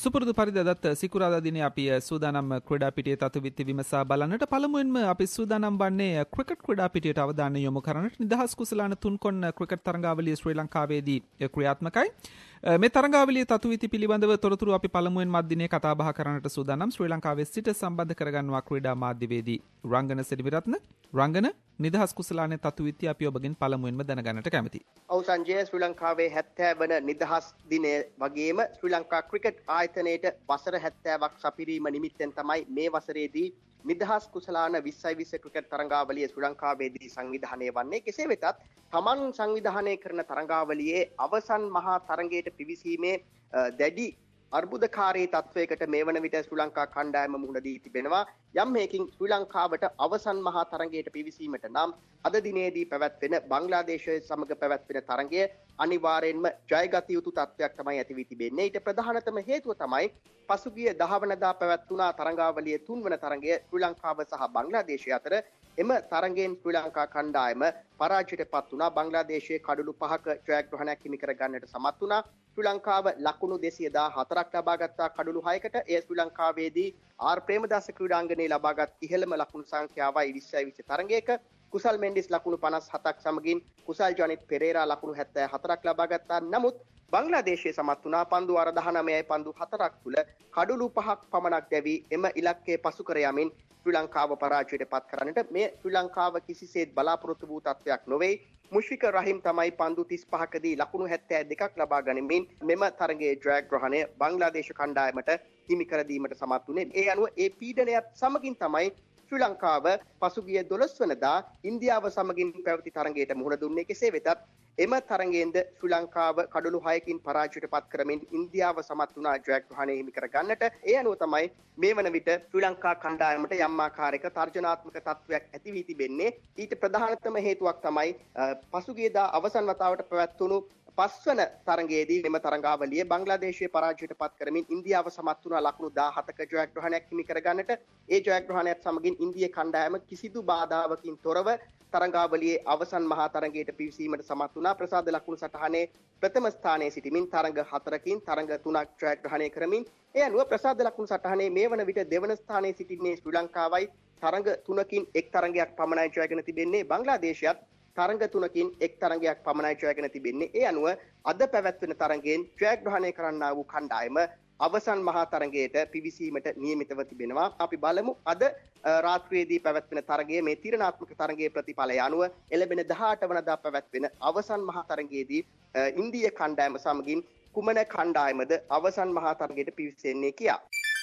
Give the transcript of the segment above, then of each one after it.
සුපුරුදු පරිදි අදත් සිකුරාදා දිනේ අපි සූදානම් ක්‍රීඩා පිටියේ තතුවිත්ති විමසා බලන්නට පළමුවෙන්ම අපි සූදානම් වන්නේ ක්‍රිකට් ක්‍රීඩා පිටියට අවධානය යොමු කරන්නට. නිදහස් කුසලාන තුන්කොන් ක්‍රිකට් තරඟාවලිය ශ්‍රී ලංකාවේදී ක්‍රියාත්මකයි. මේ තරඟාවලියේ තතුවිත්ති පිළිබඳව තොරතුරු අපි පළමුවෙන් මත් දිනේ කතා බහ කරන්නට සූදානම්. ශ්‍රී ලංකාවේ සිට සම්බන්ධ කරගන්නවා ක්‍රීඩා මාධ්‍යවේදී රංගන සෙඩිවිරත්න. රංගන නිදහස් කුසලානේ තතුවිත්ති අපි ඔබගෙන් පළමුවෙන්ම දැනගන්නට කැමතියි. ඔව් සංජය, ශ්‍රී ලංකාවේ 70 වන නිදහස් දිනය වගේම ශ්‍රී ලංකා ක්‍රිකට් ආයතනයේට වසර 70ක් සපිරීම නිමිත්තෙන් තමයි මේ වසරේදී නිදහස් කුසලාන 2020 ක්‍රිකට් තරඟාවලිය ශ්‍රී ලංකාවේදී සංවිධානය වන්නේ. කෙසේ වෙතත් තමන් සංවිධානය කරන තරඟාවලියේ අවසන් මහා තරඟයට පිවිසීමේ දැඩි අර්බුදකාරී තත්වයකට මේ වන විට ශ්‍රී ලංකා කණ්ඩායම මුහුණ දී තිබෙනවා. යම් හේකින් ශ්‍රී ලංකාවට අවසන් මහා තරඟයට පිවිසීමට නම් අද දිනේදී පැවැත්වෙන බංග්ලාදේශය සමග පැවැත්වෙන තරඟය අනිවාර්යෙන්ම ජයගත යුතු තත්වයක් තමයි ඇති වී තිබෙන්නේ. ඊට ප්‍රධානතම හේතුව තමයි පසුගිය 10 වෙනිදා පැවැත්වුණා තරඟාවලියේ 3 වන තරඟය ශ්‍රී ලංකාව සහ බංග්ලාදේශය අතර. එම තරඟයෙන් ශ්‍රී ලංකා කණ්ඩායම පරාජයට පත් වුණා. බංග්ලාදේශයේ කඩලු 5ක ජයග්‍රහණයක් හිමි කර ගන්නට සමත් වුණා. ශ්‍රී ලංකාව ලකුණු 214ක් ලබා ගත්තා කඩලු 6කට. එය ශ්‍රී ලංකාවේදී ආර් ප්‍රේමදාස ක්‍රීඩාංගණයේ ලබාගත් ඉහළම ලකුණු සංඛ්‍යාවයි 2020 තරඟයක. කුසල් මෙන්ඩිස් ලකුණු 57ක් සමගින් කුසල් ජොනිත් පෙරේරා ලකුණු 74ක් ලබා ගත්තා. නමුත් බංග්ලාදේශයේ සමත් වුණා පන්දු 19යි පන්දු 4ක් තුල කඩලු 5ක් පමණක් දැවි එම ඉලක්කය පසු කර යමින් ශ්‍රී ලංකාව පරාජයට පත් කරන්නට මේ ශ්‍රී ලංකාව කිසිසේත් බලාපොරොත්තු වූ තත්වයක් නොවේ. මුෂ්ෆික රහීම් තමයි පන්දු 35කදී ලකුණු 72ක් ලබා ගනිමින් මෙම තරගයේ ජයග්‍රහණය බංග්ලාදේශ කණ්ඩායමට හිමි කර දීමට සමත් වුණේ. ඒ අනුව ඒ පීඩනයත් සමගින් තමයි ශ්‍රී ලංකාව පසුගිය 12 වෙනිදා ඉන්දියාව සමගින් පැවති තරගයට මුහුණ දුන්නේ. කෙසේ වෙතත් එම තරගයෙන්ද ශ්‍රී ලංකාව කඩලු 6කින් පරාජයට පත් කරමින් ඉන්දියාව සමත් වුණා ජයග්‍රහණය හිමි කර ගන්නට. ඒ අනුව තමයි මේ වන විට ශ්‍රී ලංකා කණ්ඩායමට යම් ආකාරයක තර්ජනාත්මක තත්වයක් ඇති වී තිබෙන්නේ. ඊට ප්‍රධානතම හේතුවක් තමයි පසුගියදා අවසන් වතාවට පැවැත්වුණු 5 වන තරගයේදී මෙම තරඟාවලිය බංග්ලාදේශයේ පරාජයට පත් කරමින් ඉන්දියාව සමත් වුණා ලකුණු 17ක ජයග්‍රහණයක් හිමි කර ගන්නට. ඒ ජයග්‍රහණයත් සමගින් ඉන්දියා කණ්ඩායම කිසිදු බාධාවකින් තොරව තරඟාවලියේ අවසන් මහා තරගයට පිවිසීමට සමත් වුණා. ප්‍රසාද ලකුණු සටහනේ ප්‍රථම ස්ථානයේ සිටමින් තරඟ 4කින් තරඟ 3ක් ජයග්‍රහණය කරමින් ඒ අනුව ප්‍රසාද ලකුණු සටහනේ මේ වන විට දෙවන ස්ථානයේ සිටින්නේ ශ්‍රී ලංකාවයි. තරඟ 3කින් එක් තරඟයක් පමණයි ජයගෙන තිබෙන්නේ. බංග්ලාදේශයත් තරඟ 3කින් එක් තරඟයක් පමණයි ජයගෙන තිබෙන්නේ. ඒ අනුව අද පැවැත්වෙන තරඟයෙන් ජයග්‍රහණය කරන්නා වූ කණ්ඩායම අවසන් මහා තරඟයට පිවිසීමට නියමිතව තිබෙනවා. අපි බලමු අද රාත්‍රියේදී පැවැත්වෙන තරගයේ මේ තීරණාත්මක තරගයේ ප්‍රතිඵලය අනුව එළඹෙන 18 වෙනිදා පැවැත්වෙන අවසන් මහා තරගයේදී ඉන්දියා කණ්ඩායම සමගින් කුමන කණ්ඩායමද අවසන් මහා තරගයට පිවිසෙන්නේ කියා.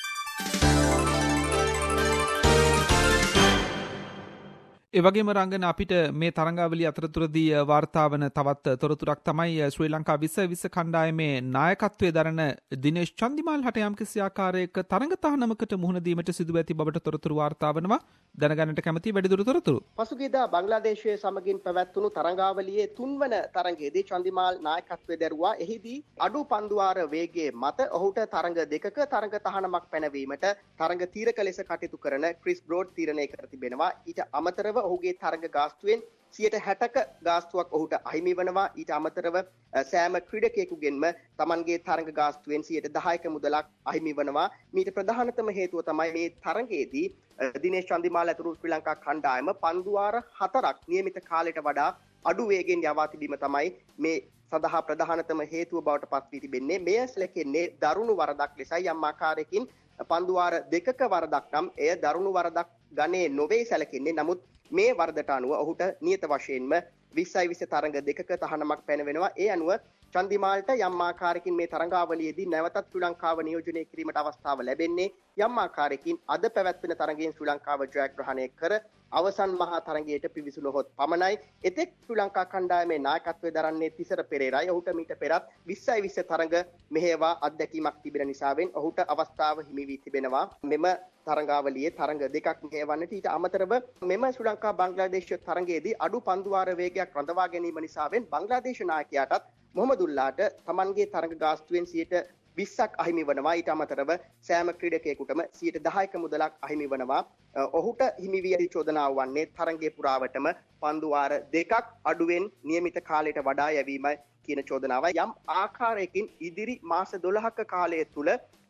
ඒ වගේම රංගන අපිට මේ තරඟාවලිය අතරතුරදී වාර්තා වන තවත් තොරතුරක් තමයි ශ්‍රී ලංකා 2020 කණ්ඩායමේ නායකත්වයේ දරන දිනේෂ් චන්දිමාල් හට යම්කිසි ආකාරයක තරඟ තහනමකට මුහුණ දීමට සිදු ඇති බවට තොරතුරු වාර්තා වනවා. දැනගන්නට කැමති වැඩිදුර තොරතුරු. පසුගියදා බංග්ලාදේශයේ සමගින් පැවැත්වුණු තරඟාවලියේ 3 වන තරඟයේදී චන්දිමාල් නායකත්වයේ දැරුවා. එහිදී අඩු පන්දුවාර වේගයේ මත ඔහුට තරඟ දෙකක තරඟ තහනමක් පැනවීමට තරඟ තීරක ලෙස කටයුතු කරන ක්‍රිස් බ්‍රෝඩ් තීරණය කර තිබෙනවා. ඊට අමතරව ඔහුගේ තරඟ ගාස්තුවෙන් 60ක ගාස්තුවක් ඔහුට අහිමි වෙනවා. ඊට අමතරව සෑම ක්‍රීඩකයෙකුගෙන්ම Tamanගේ තරඟ ගාස්තුවෙන් 10%ක මුදලක් අහිමි වෙනවා. මීට ප්‍රධානතම හේතුව තමයි මේ තරඟයේදී දිනේෂ් චන්දිමාල් ඇතුළු ශ්‍රී ලංකා කණ්ඩායම පන්දුවාර 4ක් නියමිත කාලයට වඩා අඩු වේගෙන් යවා තිබීම තමයි මේ සඳහා ප්‍රධානතම හේතුව බවට පත් වී තිබෙන්නේ. මෙය සැලකෙන්නේ දරුණු වරදක් ලෙසයි. යම් ආකාරයකින් පන්දුවාර 2ක වරදක් නම් එය දරුණු වරදක් ගණේ නොවේ සැලකෙන්නේ. නමුත් මේ වරදට අනුව ඔහුට නියත වශයෙන්ම 2020 තරඟ දෙකක තහනමක් පැනවෙනවා. ඒ අනුව චන්දිමාල්ට යම් ආකාරයකින් මේ තරඟාවලියේදී නැවතත් ශ්‍රී ලංකාව නියෝජනය කිරීමට අවස්ථාව ලැබෙන්නේ යම් ආකාරයකින් අද පැවැත්වෙන තරඟයෙන් ශ්‍රී ලංකාව ජයග්‍රහණය කර අවසන් මහා තරඟයට පිවිසුණොත් පමණයි. එතෙක් ශ්‍රී ලංකා කණ්ඩායමේ නායකත්වය දරන්නේ තිසර පෙරේරායි. ඔහුට මීට පෙරත් 2020 තරඟ මෙහෙවා අත්දැකීමක් තිබෙන නිසාවෙන් ඔහුට අවස්ථාව හිමි වී තිබෙනවා මෙම තරඟාවලියේ තරඟ දෙකක් මෙහෙවන්නට. ඊට අමතරව මෙම ශ්‍රී ලංකා බංග්ලාදේශ තරඟයේදී අඩු පන්දුවාර වේගයක් රඳවා ගැනීම නිසාවෙන් බංග්ලාදේශ නායකයාටත් මොහමදුල්ලාට Tamanගේ තරඟ ගාස්තුවෙන් 20ක් අහිමි වෙනවා. ඊට අමතරව සෑම ක්‍රීඩකයෙකුටම 10%ක මුදලක් අහිමි වෙනවා. ඔහුට හිමි වී ඇති චෝදනාව වන්නේ තරඟයේ පුරාවටම පන්දුවාර දෙකක් අඩුවෙන් නියමිත කාලයට වඩා යැවීමයි කියන චෝදනාවයි. යම් ආකාරයකින් ඉදිරි මාස 12ක කාලය තුල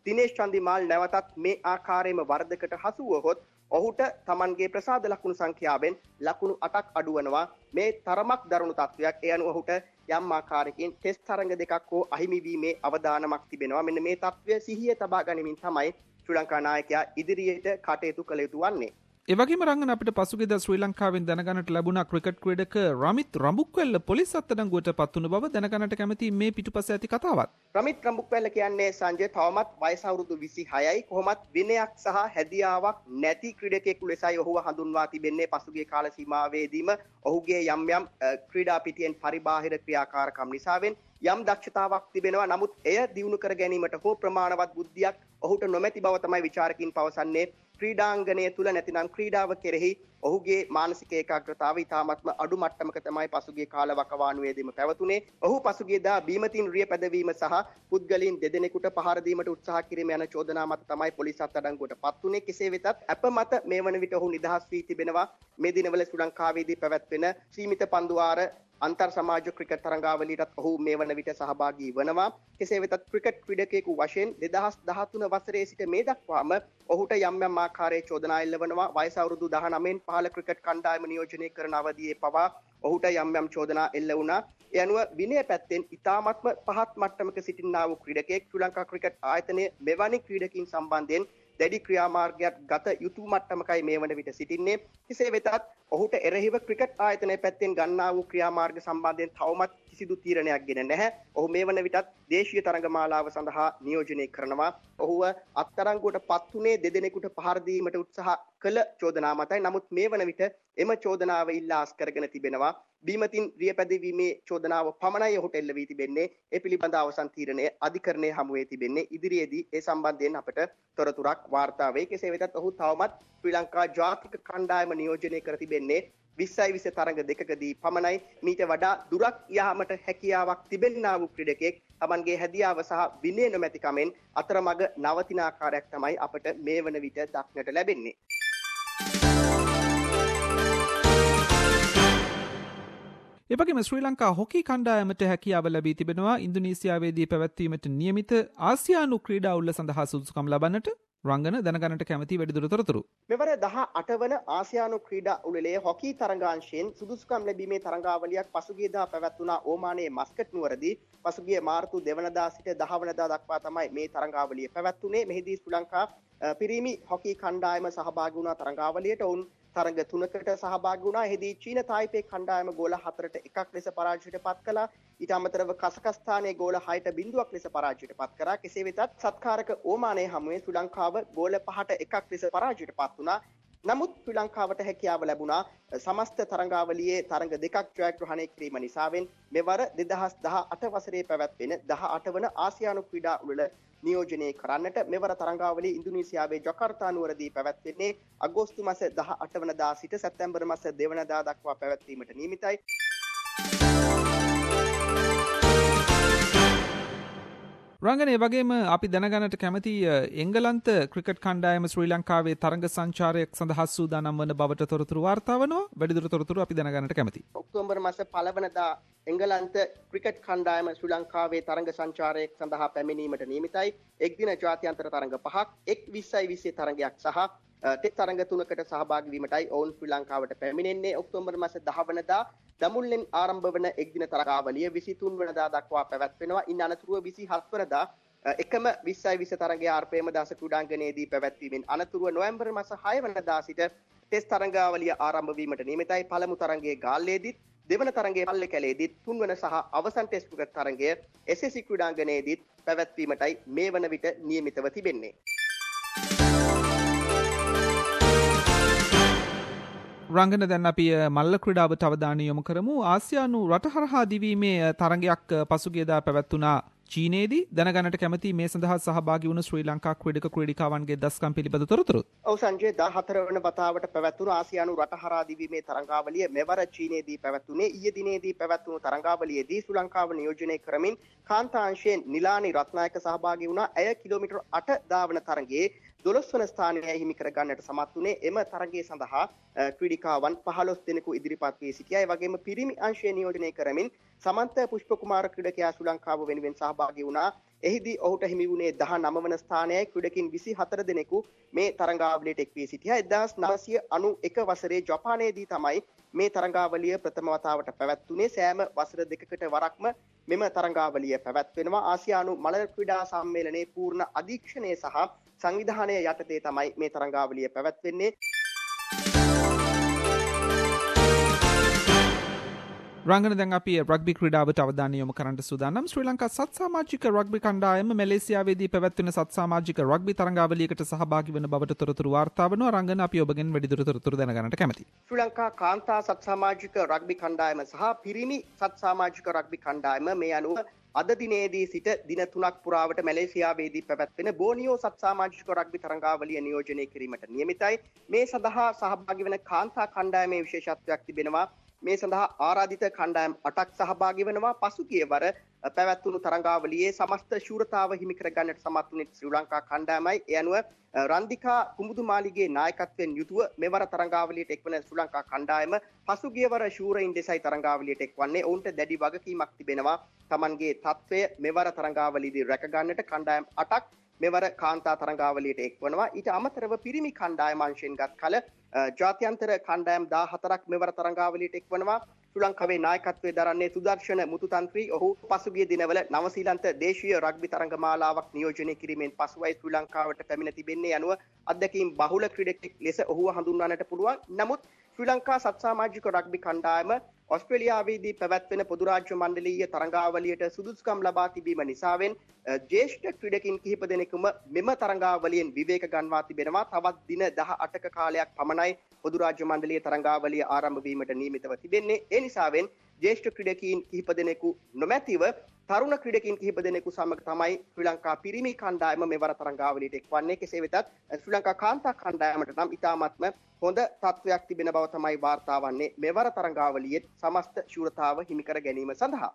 දිනේෂ් චන්දිමාල් නැවතත් මේ ආකාරයෙන්ම වරදකට හසු වුවහොත් ඔහුට තමන්ගේ ප්‍රසාද ලකුණු සංඛ්‍යාවෙන් ලකුණු 8ක් අඩු වෙනවා. මේ තරමක් දරුණු තත්වයක්. ඒ අනුව ඔහුට යම් ආකාරයකින් ටෙස්ට් තරඟ දෙකක් හෝ අහිමි වීමේ අවදානමක් තිබෙනවා. මෙන්න මේ තත්වය සිහියේ තබා ගනිමින් තමයි ශ්‍රී ලංකා නායකයා ඉදිරියට කටයුතු කළ යුතු වන්නේ. එවගේම රංගන අපිට පසුගියදා ශ්‍රී ලංකාවෙන් දැනගන්නට ලැබුණා ක්‍රිකට් ක්‍රීඩක රමිත් රඹුක්වැල්ල පොලිස් අත්අඩංගුවට පත් වුණු බව දැනගන්නට කැමති මේ පිටුපස ඇති කතාවත්. රමිත් රඹුක්වැල්ල කියන්නේ සංජය තවමත් වයස අවුරුදු 26යි. කොහොමත් විනයක් සහ හැදියාවක් නැති ක්‍රීඩකයෙකු ලෙසයි ඔහුව හඳුන්වා තිබෙන්නේ. පසුගිය කාල සීමාවේදීම ඔහුගේ යම් යම් ක්‍රීඩා පිටියෙන් පරිබාහිර ක්‍රියාකාරකම් නිසාවෙන් යම් දක්ෂතාවක් තිබෙනවා. නමුත් එය දියුණු කර ගැනීමට හෝ ප්‍රමාණවත් බුද්ධියක් ඔහුට නොමැති බව තමයි විචාරකින් පවසන්නේ. ක්‍රීඩාංගණය තුල නැතිනම් ක්‍රීඩාව කෙරෙහි ඔහුගේ මානසික ඒකාග්‍රතාවය ඉතාමත්ම අඩු මට්ටමක තමයි පසුගිය කාල වකවානුවේදීම පැවතුනේ. ඔහු පසුගියදා බීමතින් රිය පැදවීම සහ පුද්ගලයන් දෙදෙනෙකුට පහර දීමට උත්සාහ කිරීම යන චෝදනා මත තමයි පොලිස් අත්අඩංගුවට පත් වුනේ. කෙසේ වෙතත් අප මත මේ වන විට ඔහු නිදහස් වී තිබෙනවා. මේ දිනවල ශ්‍රී ලංකාවේදී පැවැත්වෙන සීමිත පන්දුවාර අන්තර් සමාජ ක්‍රිකට් තරඟාවලියටත් ඔහු මේ වන විට සහභාගී වනවා. කෙසේ වෙතත් ක්‍රිකට් ක්‍රීඩකයෙකු වශයෙන් 2013 වසරේ සිට මේ දක්වාම ඔහුට යම් යම් ආකාරයේ චෝදනා එල්ලවනවා. වයස අවුරුදු 19න් පහළ ක්‍රිකට් කණ්ඩායම නියෝජනය කරන අවධියේ පවා ඔහුට යම් යම් චෝදනා එල්ල වුණා. ඒ අනුව විනය පැත්තෙන් ඉතාමත්ම පහත් මට්ටමක සිටින්නා වූ ක්‍රීඩකයෙක් ශ්‍රී ලංකා ක්‍රිකට් ආයතනයේ මෙවැනි ක්‍රීඩකින් සම්බන්ධයෙන් දැඩි ක්‍රියාමාර්ගයක් ගත යුතු මට්ටමකයි මේ වන විට සිටින්නේ. කෙසේ වෙතත් ඔහුට එරෙහිව ක්‍රිකට් ආයතනයේ පැත්තෙන් ගන්නා වූ ක්‍රියාමාර්ග සම්බන්ධයෙන් තවමත් කිසිදු තීරණයක් ගෙන නැහැ. ඔහු මේ වන විටත් දේශීය තරඟමාලාව සඳහා නියෝජනය කරනවා. ඔහුව අත්අඩංගුවට පත් වුණේ දෙදෙනෙකුට පහර දීමට උත්සාහ කළ චෝදනා මතයි. නමුත් මේ වන විට එම චෝදනාව ඉල්ලාස් කරගෙන තිබෙනවා. බීමතින් රියපැදවීමේ චෝදනාව පමණයි ඔහුට එල්ල වී තිබෙන්නේ. ඒ පිළිබඳ අවසන් තීරණය අධිකරණයේ හමුවේ තිබෙන්නේ. ඉදිරියේදී ඒ සම්බන්ධයෙන් අපට තොරතුරක් වාර්තා වේ. කෙසේ වෙතත් ඔහු තවමත් ශ්‍රී ලංකා ජාතික කණ්ඩායම නියෝජනය කර තිබෙන්නේ 20 තරඟ දෙකකදී පමණයි. මීට වඩා දුරක් යාමට හැකියාවක් තිබෙන්නා වූ ක්‍රීඩකයෙක් තමන්ගේ හැදියාව සහ විනය නොමැතිකමෙන් අතරමඟ නවතින ආකාරයක් තමයි අපට මේ වන විට දක්නට ලැබෙන්නේ. එවැගේම ශ්‍රී ලංකා හොකි කණ්ඩායමට හැකියාව ලැබී තිබෙනවා ඉන්දුනීසියාවේදී පැවැත්වීමට නියමිත ආසියානු ක්‍රීඩා උළෙල සඳහා සුදුසුකම් ලබන්නට. රංගන දැනගන්නට කැමති වැඩිදුර තොරතුරු. මෙවර 18 වන ආසියානු ක්‍රීඩා උළෙලේ හොකි තරඟාංශයෙන් සුදුසුකම් ලැබීමේ තරඟාවලියක් පසුගියදා පැවැත්වුණා ඕමානයේ මස්කට් නුවරදී. පසුගිය මාර්තු 2 වෙනිදා සිට 10 වෙනිදා දක්වා තමයි මේ තරඟාවලිය පැවැත්වුනේ. මෙහිදී ශ්‍රී ලංකා පිරිමි හොකි කණ්ඩායම සහභාගී වුණා තරඟාවලියට. ඔවුන් තරඟ 3කට සහභාගී වුණා. එහිදී චීන තායිපේ කණ්ඩායම ගෝල 4ට 1ක් ලෙස පරාජයට පත් කළා. ඊට අමතරව කසකස්ථානයේ ගෝල 6ට 0ක් ලෙස පරාජයට පත් කරා. කෙසේ වෙතත් සත්කාරක ඕමානයේ හමුවේ ශ්‍රී ලංකාව ගෝල 5ට 1ක් ලෙස පරාජයට පත් වුණා. නමුත් ශ්‍රී ලංකාවට හැකියාව ලැබුණා සමස්ත තරඟාවලියේ තරඟ දෙකක් ජයග්‍රහණය කිරීම නිසාවෙන් මෙවර 2018 වසරේ පැවැත්වෙන 18 වන ආසියානු ක්‍රීඩා උළෙල නියෝජනය කරන්නට. මෙවර තරඟාවලිය ඉන්දුනීසියාවේ ජකාර්තා නුවරදී පැවැත්වෙන්නේ අගෝස්තු මාස 18 වෙනිදා සිට සැප්තැම්බර් මාස 2 වෙනිදා දක්වා පැවැත්වීමට නියමිතයි. රංගනේ වගේම අපි දැනගන්නට කැමති එංගලන්ත ක්‍රිකට් කණ්ඩායම ශ්‍රී ලංකාවේ තරඟ සංචාරයක් සඳහා සූදානම් වන බවට තොරතුරු වාර්තා වනවා. වැඩිදුර තොරතුරු අපි දැනගන්නට කැමති. ඔක්තෝබර් මාස 1 වෙනිදා එංගලන්ත ක්‍රිකට් කණ්ඩායම ශ්‍රී ලංකාවේ තරඟ සංචාරයක් සඳහා පැමිණීමට නියමිතයි. එක්දින ජාත්‍යන්තර තරඟ 5ක්, එක් 20 තරඟයක් සහ ටෙස්ට් තරඟ 3කට සහභාගී වීමටයි ඔවුන් ශ්‍රී ලංකාවට පැමිණෙන්නේ. ඔක්තෝබර් මාස 10 වෙනිදා දමුල්ලෙන් ආරම්භ වන එක්දින තරඟාවලිය 23 වෙනිදා දක්වා පැවැත්වෙනවා. ඉන් අනතුරුව 27 වෙනිදා එකම 20 තරඟයේ ආර්පේම දාස ක්‍රීඩාංගණයේදී පැවැත්වීමෙන් අනතුරුව නොවැම්බර් මාස 6 වෙනිදා සිට ටෙස්ට් තරඟාවලිය ආරම්භ වීමට නියමිතයි. පළමු තරඟයේ ගාල්ලේදීත්, දෙවන තරඟයේ පල්ලේකැලේදීත්, තුන්වන සහ අවසන් ටෙස්ට් ක්‍රිකට් තරඟය SSC ක්‍රීඩාංගණයේදීත් පැවැත්වීමටයි මේ වන විට නියමිතව තිබෙන්නේ. රංගන දැන් අපි මල්ල ක්‍රීඩාවට අවධානය යොමු කරමු. ආසියානු රට හරහා දිවීමේ තරඟයක් පසුගියදා පැවැත්වුණා චීනයේදී. දැනගන්නට කැමති මේ සඳහා සහභාගී වුණු ශ්‍රී ලංකා ක්‍රීඩක ක්‍රීඩිකාවන්ගේ දස්කම් පිළිබඳ තොරතුරු. ඔව් සංජය, 14 වන වතාවට පැවැත්වුණු ආසියානු රට හරහා දිවීමේ තරඟාවලිය මෙවර චීනයේදී පැවැත්වුණේ. ඊයේ දිනේදී පැවැත්වුණු තරඟාවලියේදී ශ්‍රී ලංකාව නියෝජනය කරමින් කාන්තාංශයෙන් නිලානි රත්නායක සහභාගී වුණා. ඇය කිලෝමීටර් 8 ධාවන තරඟයේ 12 වන ස්ථානය හිමි කර ගන්නට සමත් වුණේ. එම තරගය සඳහා ක්‍රීඩිකාවන් 15 දෙනෙකු ඉදිරිපත් වී සිටියා. ඒ වගේම පිරිමි අංශය නියෝජනය කරමින් සමන්ත පුෂ්පකුමාර ක්‍රීඩකයා ශ්‍රී ලංකාව වෙනුවෙන් සහභාගී වුණා. එහිදී ඔහුට හිමි වුණේ 19 වන ස්ථානයයි. ක්‍රීඩකින් 24 දෙනෙකු මේ තරගාවලියට එක් වී සිටියා. 1991 වසරේ ජපානයේදී තමයි මේ තරගාවලිය ප්‍රථම වතාවට පැවැත්වුණේ. සෑම වසර දෙකකට වරක්ම මෙම තරගාවලිය පැවැත්වෙනවා. ආසියානු මළල ක්‍රීඩා සම්මේලනයේ පූර්ණ අධීක්ෂණය සහ සංවිධානය යටතේ තමයි මේ තරගාවලිය පැවැත්වෙන්නේ. රංගන දැන් අපි රග්බි ක්‍රීඩාවට අවධානය යොමු කරන්නට සූදානම්. ශ්‍රී ලංකා සත් සමාජික රග්බි කණ්ඩායම මැලේසියාවේදී පැවැත්වෙන සත් සමාජික රග්බි තරගාවලියකට සහභාගී වන බවට තොරතුරු වාර්තා වෙනවා. රංගන අපි ඔබගෙන් වැඩිදුර තොරතුරු දැනගන්නට කැමැතියි. ශ්‍රී ලංකා කාන්තා සත් සමාජික රග්බි කණ්ඩායම සහ පිරිමි සත් සමාජික රග්බි කණ්ඩායම මේ අනුව අද දිනේදී සිට දින 3ක් පුරාවට මැලේසියාවේදී පැවැත්වෙන බෝනියෝ සත් සමාජික රග්බි තරගාවලිය නියෝජනය කිරීමට නියමිතයි. මේ සඳහා සහභාගී වන කාන්තා කණ්ඩායමේ විශේෂත්වයක් තිබෙනවා. මේ සඳහා ආරාධිත කණ්ඩායම් 8ක් සහභාගී වෙනවා. පසුගිය වර පැවැත්වුණු තරගාවලියේ සමස්ත ශූරතාව හිමි කර ගන්නට සමත් වුණේ ශ්‍රී ලංකා කණ්ඩායමයි. ඒ අනුව රන්දිකා කුමුදුමාලිගේ නායකත්වයෙන් යුතුව මෙවර තරගාවලියට එක්වන ශ්‍රී ලංකා කණ්ඩායම පසුගිය වර ශූරයින් දෙසයි තරගාවලියට එක්වන්නේ. ඔවුන්ට දැඩි වගකීමක් තිබෙනවා. Tamanගේ තත්වය මෙවර තරගාවලියේදී රැක ගන්නට කණ්ඩායම් 8ක් මෙවර කාන්තා තරගාවලියට එක්වනවා. ඊට අමතරව පිරිමි කණ්ඩායම අංශයෙන් ගත් කල ජාත්‍යන්තර කණ්ඩායම් 14ක් මෙවර තරගාවලියට එක්වනවා. ශ්‍රී ලංකාවේ නායකත්වයේ දරන්නේ සුදර්ශන මුතුතන්ත්‍රී. ඔහු පසුගිය දිනවල නවසීලන්ත දේශීය රග්බි තරගමාලාවක් නියෝජනය කිරීමෙන් පසුවයි ශ්‍රී ලංකාවට පැමිණ තිබෙන්නේ. අනුව අත්දැකීම් බහුල ක්‍රීඩකෙක් ලෙස ඔහුව හඳුන්වන්නට පුළුවන්. නමුත් ශ්‍රී ලංකා සත් සමාජික රග්බි කණ්ඩායම ඔස්ට්‍රේලියාවේදී පැවැත්වෙන පොදු රාජ්‍ය මණ්ඩලීය තරගාවලියට සුදුසුකම් ලබා තිබීම නිසාවෙන් ජ්‍යෙෂ්ඨ ක්‍රීඩකින් කිහිප දෙනෙකුම මෙම තරගාවලියෙන් විවේක ගන්වා තිබෙනවා. තවත් දින 18ක කාලයක් පමණයි පොදු රාජ්‍ය මණ්ඩලීය තරගාවලිය ආරම්භ වීමට නියමිතව තිබෙන්නේ. ඒ නිසාවෙන් ජ්‍යෙෂ්ඨ ක්‍රීඩකීන් කිහිප දෙනෙකු නොමැතිව තරුණ ක්‍රීඩකින් කිහිප දෙනෙකු සමග තමයි ශ්‍රී ලංකා පිරිමි කණ්ඩායම මෙවර තරගාවලියට එක්වන්නේ. කෙසේ වෙතත් ශ්‍රී ලංකා කාන්තා කණ්ඩායමට නම් ඉතාමත්ම හොඳ තත්වයක් තිබෙන බව තමයි වාර්තා වන්නේ මෙවර තරගාවලියේ සමස්ත ශූරතාව හිමි කර ගැනීම සඳහා.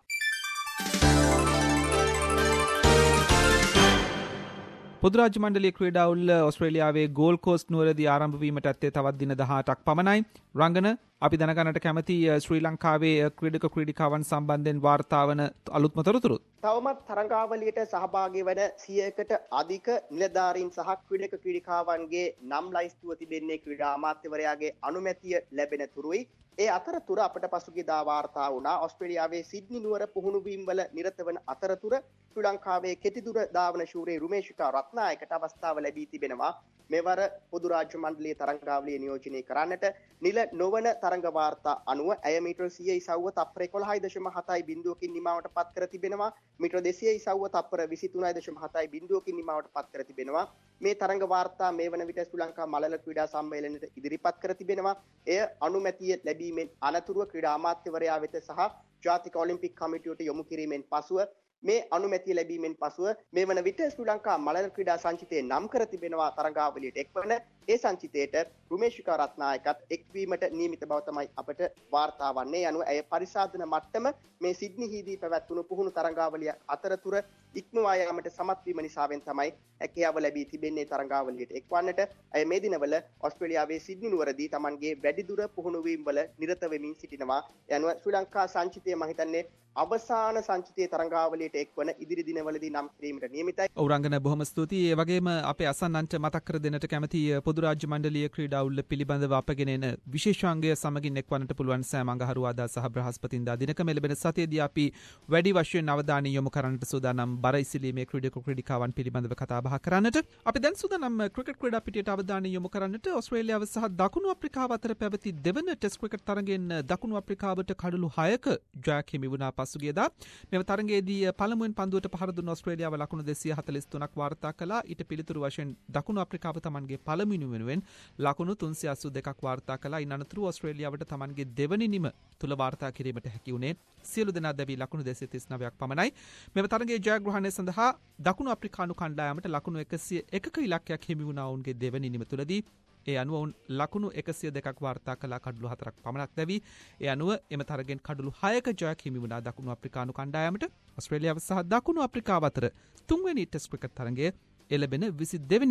පොදු රාජ්‍ය මණ්ඩලීය ක්‍රීඩාවල ඔස්ට්‍රේලියාවේ ගෝල්ඩ් කෝස්ට් නුවරදී ආරම්භ වීමට ඇත්තේ තවත් දින 18ක් පමණයි. රංගන අපි දැනගන්නට කැමති ශ්‍රී ලංකාවේ ක්‍රීඩක ක්‍රීඩිකාවන් සම්බන්ධයෙන් වාර්තා වන අලුත්ම තොරතුරු. තවමත් තරගාවලියට සහභාගී වන 100කට අධික නිලධාරීන් සහ ක්‍රීඩක ක්‍රීඩිකාවන්ගේ නම් ලයිස්තුව තිබෙන්නේ ක්‍රීඩා අමාත්‍යවරයාගේ අනුමැතිය ලැබෙන තුරුයි. ඒ අතරතුර අපට පසුගියදා වාර්තා වුණා ඔස්ට්‍රේලියාවේ සිඩ්නි නුවර පුහුණුවීම් වල නිරත වන අතරතුර ශ්‍රී ලංකාවේ කෙටිදුර ධාවන ශූරේ රුමේෂිකා රත්නායකට අවස්ථාව ලැබී තිබෙනවා. මෙවර පොදු රාජ්‍ය මණ්ඩලීය තරගාවලිය නියෝජනය කරන්නට නිල නොවන තරඟ වාර්තා අනුව ඇය මීටර 100 ඉසව්ව තප්පර 11.7 බිඳුවකින් නිමාවට පත් කර තිබෙනවා. මීටර 200 ඉසව්ව තප්පර 23.7 බිඳුවකින් නිමාවට පත් කර තිබෙනවා. මේ තරඟ වාර්තා මේ වන විට ශ්‍රී ලංකා මළල ක්‍රීඩා සම්මේලනයට ඉදිරිපත් කර තිබෙනවා. එය අනුමැතිය ලැබීමෙන් අනතුරුව ක්‍රීඩා අමාත්‍යවරයා වෙත සහ ජාතික ඔලිම්පික් කමිටුවට යොමු කිරීමෙන් පසුව මේ අනුමැතිය ලැබීමෙන් පසුව මේ වන විට ශ්‍රී ලංකා මළල ක්‍රීඩා සංචිතයේ නම් කර තිබෙනවා තරගාවලියට එක්වන. ඒ සංචිතයට රුමේෂිකා රත්නායකත් එක්වීමට නියමිත බව තමයි අපට වාර්තා වන්නේ. අනුව ඇය පරිසාධන මට්ටම මේ සිඩ්නිහිදී පැවැත්වුණු පුහුණු තරගාවලිය අතරතුර ඉක්මවා යාමට සමත් වීම නිසාවෙන් තමයි හැකියාව ලැබී තිබෙන්නේ තරගාවලියට එක්වන්නට. ඇය මේ දිනවල ඔස්ට්‍රේලියාවේ සිඩ්නි නුවරදී Tamanගේ වැඩිදුර පුහුණුවීම් වල නිරත වෙමින් සිටිනවා. ඒ අනුව ශ්‍රී ලංකා සංචිතය මම හිතන්නේ අවසාන සංචිතයේ තරගාවලියට එක්වන ඉදිරි දිනවලදී නම් කිරීමට නියමිතයි. රංගන බොහොම ස්තුතියි. ඒ වගේම අපේ අසන්නන්ට මතක් කර දෙන්නට කැමති පොදු රාජ්‍ය මණ්ඩලීය ක්‍රීඩාවල පිළිබඳව අපගෙන එන විශේෂාංගය සමගින් එක්වන්නට පුළුවන් සෑම අඟහරුවාදා සහ බ්‍රහස්පතින්දා දිනක මෙලබෙන සතියේදී අපි වැඩි වශයෙන් අවධානය යොමු කරන්නට සූදානම් බර ඉසිලීමේ ක්‍රීඩක ක්‍රීඩිකාවන් පිළිබඳව කතා බහ කරන්නට. අපි දැන් සූදානම් ක්‍රිකට් ක්‍රීඩා පිටියට අවධානය යොමු කරන්නට ඔස්ට්‍රේලියාව සහ දකුණු අප්‍රිකාව අතර පැවති දෙවන ටෙස්ට් ක්‍රිකට් තරගයෙන් දකුණු අප්‍රිකාවට කඩලු 6ක ජයක් හිමි වුණා පසුගියදා. මෙම තරගයේදී පළමුවෙන් පන්දුවට පහර දුන්න ඔස්ට්‍රේලියාව ලකුණු 243ක් වාර්තා කළා. ඊට පිළිතුරු වශයෙන් දකුණු අප්‍රිකාව Tamanගේ පළමුවෙනි වෙනුවෙන් ලකුණු 382ක් වාර්තා කළා. ඉන් අනතුරු ඔස්ට්‍රේලියාවට Tamanගේ දෙවනි නිම තුල වාර්තා කිරීමට හැකි වුණේ සියලු දෙනා දැවි ලකුණු 239ක් පමණයි. මෙම තරගයේ ජයග්‍රහණය සඳහා දකුණු අප්‍රිකානු කණ්ඩායමට ලකුණු 101ක ඉලක්කයක් හිමි වුණා ඔවුන්ගේ දෙවනි නිම තුලදී. ඒ අනුව ඔවුන් ලකුණු 102ක් වාර්තා කළා කඩලු 4ක් පමණක් දැවි. ඒ අනුව එම තරගෙන් කඩලු 6ක ජයක් හිමි වුණා දකුණු අප්‍රිකානු කණ්ඩායමට. ඔස්ට්‍රේලියාව සහ දකුණු අප්‍රිකාව අතර තුන්වෙනි ටෙස්ට් ක්‍රිකට් තරගය එළබෙන 22 වෙනිදා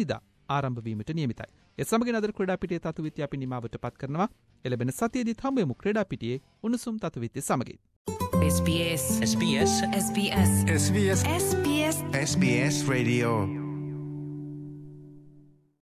ආරම්භ වීමට නියමිතයි. ඒ සමගින් අද ක්‍රීඩා පිටියේ තතුවිත්‍ය අපි නිමාවට පත් කරනවා. එළබෙන සතියේදී හමුවෙමු ක්‍රීඩා පිටියේ උණුසුම් තතුවිත්‍ය සමගින්. SBS SBS SBS SBS SBS SBS Radio